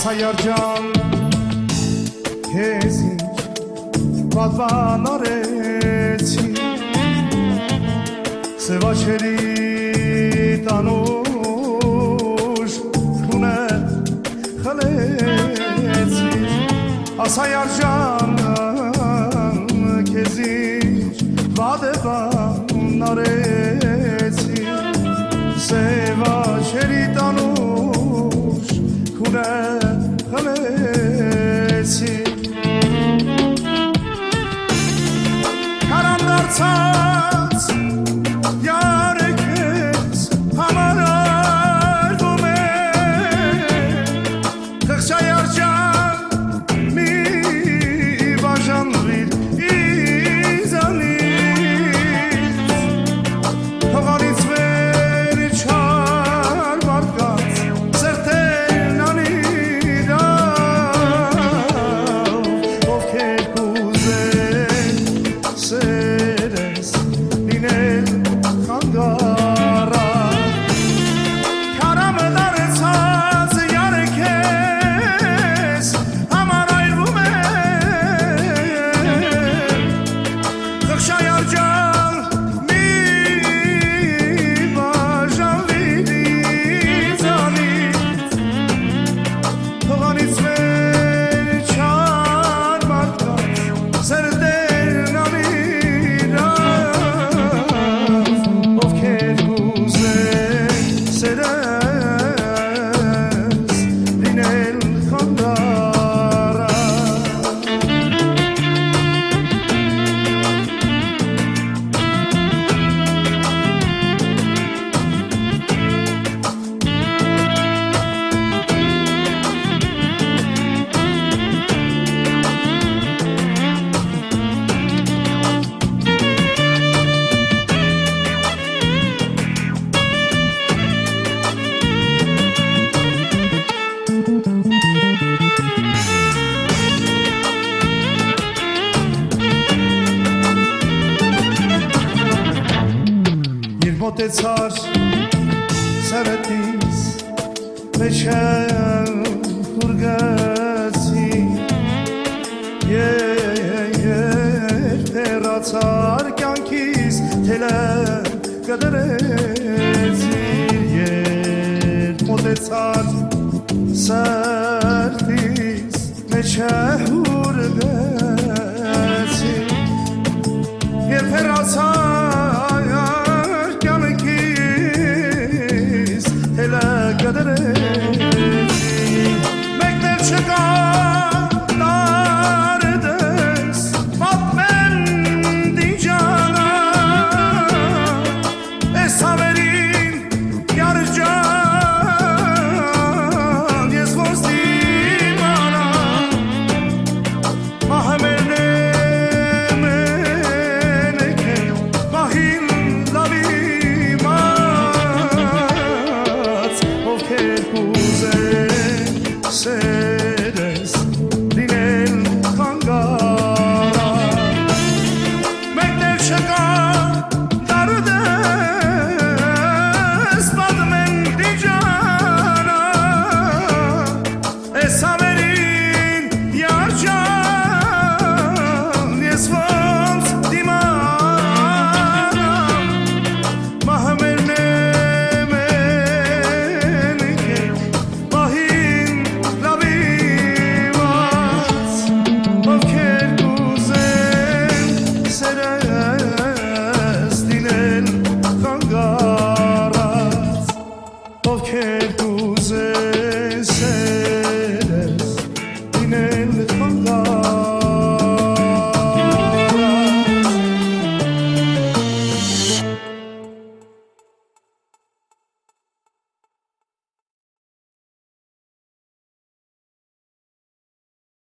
ասայար ջան քեզ ինչ պատվան արեցի սևաչերի տանուշ քունը խլեցի ասայար ջան քեզ ինչ պատվան արեցի սևաչերի տանուշ քունը խլեցի Karam dartsaz yare kez hamar ardume Kıkşayar can mi vajan bir izanit Toganit veri çar barkat serten anirav Of kerkuze seres dinel kangara Karam dartsaz yare kez hamar ardume Kıkşayar can mi vajan bir izanit Toganit veri çar barkat serten anirav Of kerkuze seres dinel kangara Երբ մոտեցար սերետիս մեջ հուրգացի Երբ հեռացար կյանքիս թելը կդրեցի Երբ մոտեցար սերտիս մեջ հուրգացի